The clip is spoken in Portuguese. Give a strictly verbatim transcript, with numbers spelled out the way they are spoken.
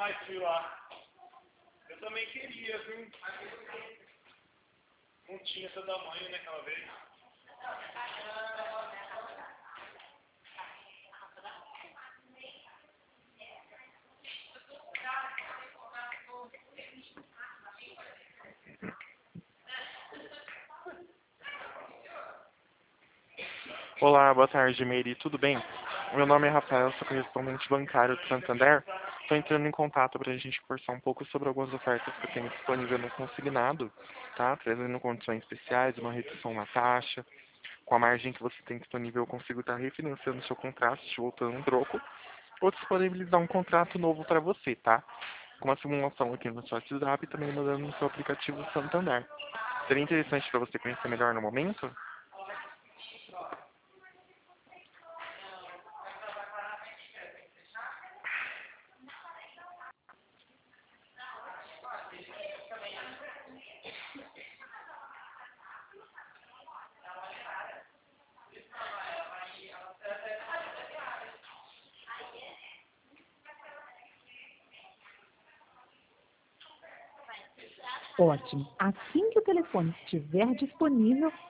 mais frio lá. Eu também queria, viu? Não tinha seu tamanho naquela vez. Olá, boa tarde, Meire. Tudo bem? Meu nome é Rafael, sou correspondente bancário do Santander. Estou entrando em contato para a gente conversar um pouco sobre algumas ofertas que eu tenho disponível no consignado, tá? Trazendo condições especiais, uma redução na taxa. Com a margem que você tem disponível, eu consigo estar refinanciando o seu contrato, te voltando um troco, ou disponibilizar um contrato novo para você, tá? Com uma simulação aqui no seu WhatsApp e também mandando no seu aplicativo Santander. Seria interessante para você conhecer melhor no momento? Ótimo. Assim que o telefone estiver disponível,